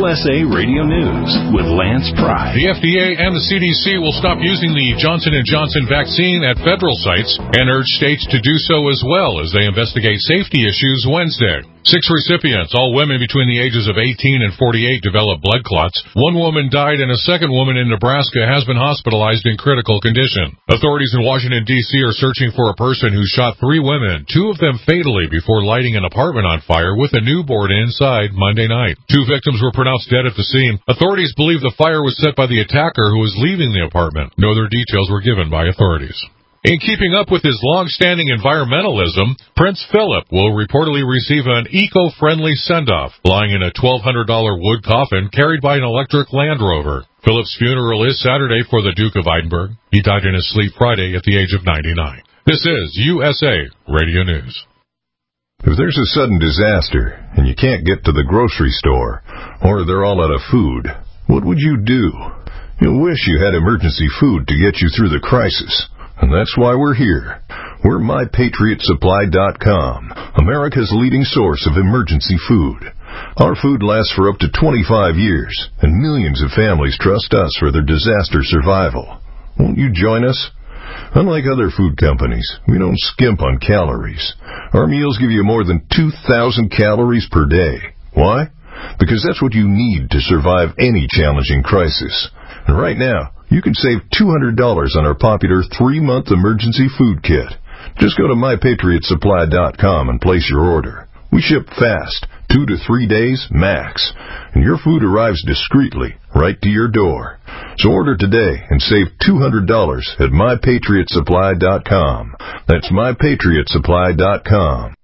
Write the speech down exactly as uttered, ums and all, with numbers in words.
U S A Radio News with Lance Pry. The F D A and the C D C will stop using the Johnson and Johnson vaccine at federal sites and urge states to do so as well as they investigate safety issues Wednesday. Six recipients, all women between the ages of eighteen and forty-eight, developed blood clots. One woman died and a second woman in Nebraska has been hospitalized in critical condition. Authorities in Washington, D C are searching for a person who shot three women, two of them fatally, before lighting an apartment on fire with a newborn inside Monday night. Two victims were pronounced dead at the scene. Authorities believe the fire was set by the attacker who was leaving the apartment. No other details were given by authorities. In keeping up with his long-standing environmentalism, Prince Philip will reportedly receive an eco-friendly send-off, lying in a twelve hundred dollars wood coffin carried by an electric Land Rover. Philip's funeral is Saturday for the Duke of Edinburgh. He died in his sleep Friday at the age of ninety-nine. This is U S A Radio News. If there's a sudden disaster and you can't get to the grocery store, or they're all out of food, what would you do? You'll wish you had emergency food to get you through the crisis. And that's why we're here. We're My Patriot Supply dot com, America's leading source of emergency food. Our food lasts for up to twenty-five years, and millions of families trust us for their disaster survival. Won't you join us? Unlike other food companies, we don't skimp on calories. Our meals give you more than two thousand calories per day. Why? Because that's what you need to survive any challenging crisis. And right now, you can save two hundred dollars on our popular three-month emergency food kit. Just go to My Patriot Supply dot com and place your order. We ship fast, two to three days max, and your food arrives discreetly right to your door. So order today and save two hundred dollars at My Patriot Supply dot com. That's My Patriot Supply dot com.